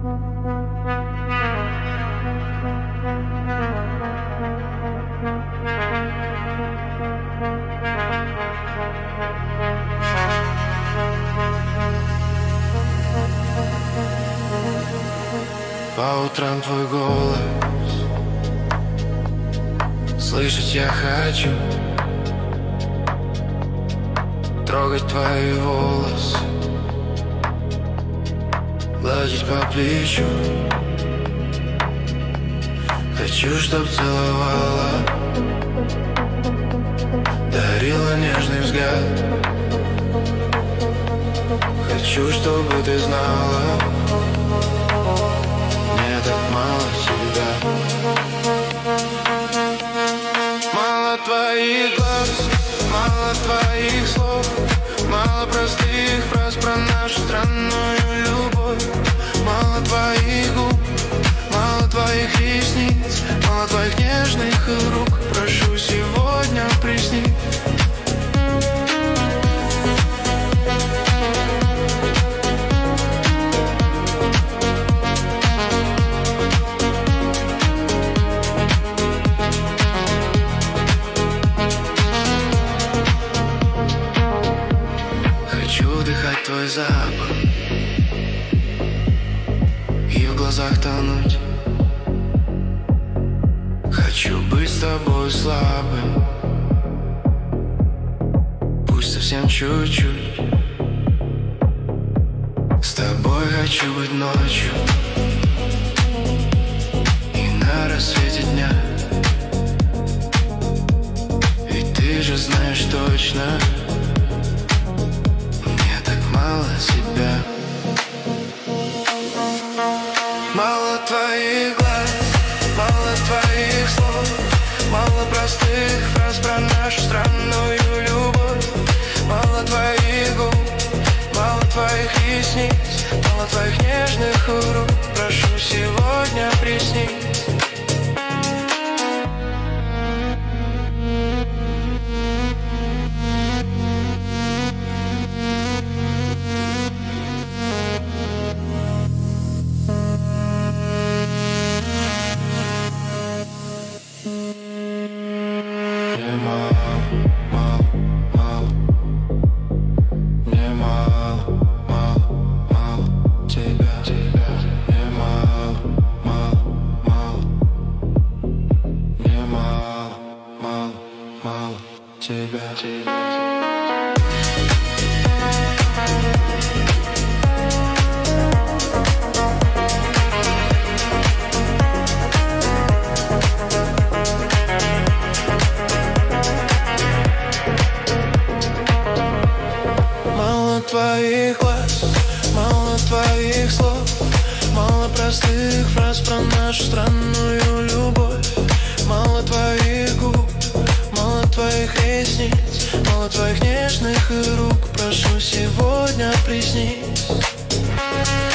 По утрам твой голос слышать я хочу, трогать твои волосы, гладить по плечу. Хочу, чтоб целовала, дарила нежный взгляд. Хочу, чтобы ты знала, мне так мало тебя. Мало твоих глаз, мало твоих слов, мало простых фраз про нашу странную любовь. Мало твоих губ, мало твоих ресниц, мало твоих нежных рук. Прошу, сегодня приснись. Вдыхать твой запах и в глазах тонуть. Хочу быть с тобой слабым, пусть совсем чуть-чуть. С тобой хочу быть ночью и на рассвете дня. Ведь ты же знаешь точно, мало тебя. Мало твоих глаз, мало твоих слов, мало простых фраз про нашу странную любовь. Мало твоих губ, мало твоих ресниц, мало твоих нежных рук. Прошу, сегодня приснись. Мне мало, мало, мало. Мне мало, мало, мало тебя. Мне мало, мало, мало. Мне мало, мало, мало тебя. Твоих глаз, мало твоих слов, мало простых фраз про нашу странную любовь. Мало твоих губ, мало твоих ресниц, мало твоих нежных рук. Прошу, сегодня приснись.